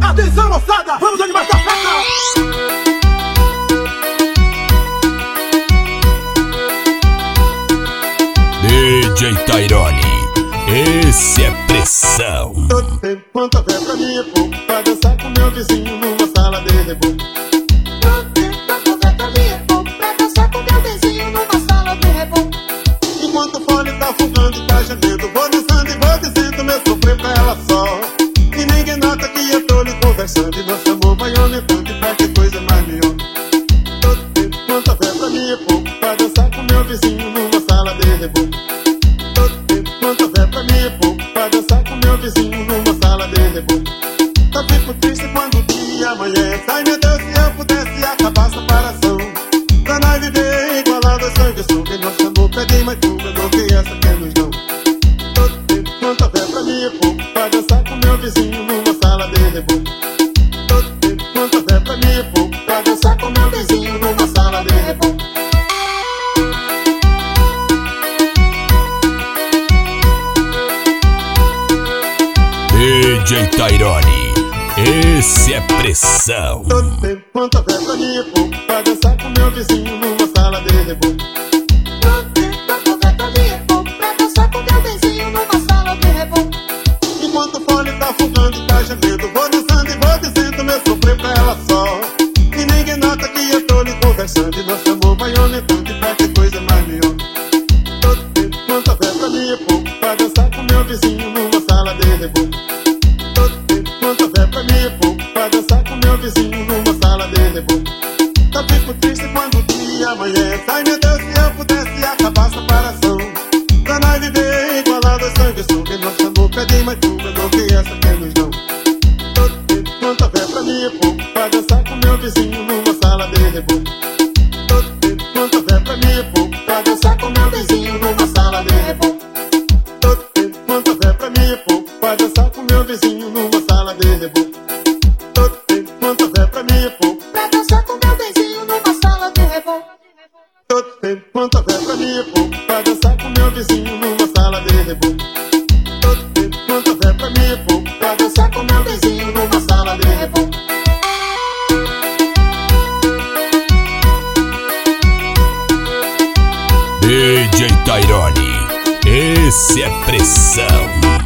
Atenção, moçada, vamos animar essa festa! DJ Tairone, esse é pressão. Todo tempo quanto fé pra mim é pouco, pra dançar com meu vizinho numa sala de reboco. Todo tempo quanto fé pra mim é pouco, pra dançar com meu vizinho numa sala de reboco. Enquanto o fone tá fungando e tá gemendo, vou dançando e vou dizendo meu sofrer pra ela só. E ninguém nota que eu tô lhe conversando, e nosso amor vai aumentando e qualquer coisa é mais melhor. Todo tempo quanto fé pra mim é pouco, pra dançar com meu vizinho numa sala de reboco. Todo tempo quanto fé pra mim é pouco, pra dançar com meu vizinho numa sala de reboco. Só fico triste quando o dia amanhece. Ai meu Deus, se eu pudesse acabar a separação, pra nós viver igualado a sangue som. Que nosso amor pede mais tudo do que essa quer nos dão. Todo tempo quanto fé pra mim é pouco, pra dançar com meu vizinho numa sala de reboco. Todo tempo quanto fé pra mim é pouco, pra dançar com meu vizinho numa sala de reboco. DJ Tairone, esse é pressão. Todo tempo quanto fé pra mim é pouco, pra dançar com meu vizinho numa sala de reboco. Todo tempo quanto fé pra mim é pouco, pra dançar com meu vizinho numa sala de reboco. Enquanto o fone tá fungando e tá gemendo, vou dançando e vou dizendo meu sofrer pra ela só. E ninguém nota que eu tô lhe conversando, e nosso amor vai aumentando e qualquer coisa é mais melhor. Todo tempo quanto fé pra mim é pouco, pra dançar com meu vizinho numa sala de reboco. Todo tempo quanto fé pra mim é pouco, pra dançar com meu vizinho numa sala de reboco. Só fico triste quando o dia amanhece. Ai meu Deus, se eu pudesse acabar a separação, pra nós viver igualado a sangue som. Que nosso amor pede mais tudo do que essa quer nos dão. Todo tempo quanto fé pra mim é pouco, pra dançar com meu vizinho numa sala de reboco. Todo tempo quanto fé pra mim é pouco, pra dançar com meu vizinho numa sala de reboco. Todo tempo quanto fé pra mim é pouco, pra dançar com meu vizinho numa sala de reboco. Todo tempo quanto fé pra mim é pouco, Pra dançar com meu vizinho numa sala de reboco. todo tempo quanto fé pra mim é pouco, pra dançar com meu vizinho numa sala de reboco. Todo tempo quanto fé pra mim é pouco, pra dançar com meu vizinho numa sala de reboco. DJ Tairone, esse é pressão.